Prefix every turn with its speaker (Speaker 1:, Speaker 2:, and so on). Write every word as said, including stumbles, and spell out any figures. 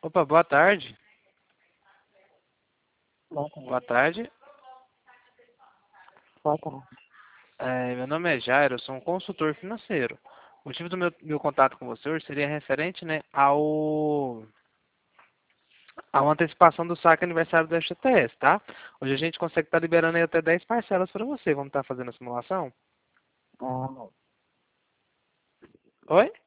Speaker 1: Opa, boa tarde.
Speaker 2: Boa tarde.
Speaker 1: Boa tarde.
Speaker 2: Boa tarde.
Speaker 1: É, meu nome é Jairo, eu sou um consultor financeiro. O motivo do meu, meu contato com você hoje seria referente, né, ao a uma antecipação do saque aniversário do F G T S, tá? Hoje a gente consegue estar liberando aí até dez parcelas para você. Vamos estar fazendo a simulação?
Speaker 2: Ah, não.
Speaker 1: Oi?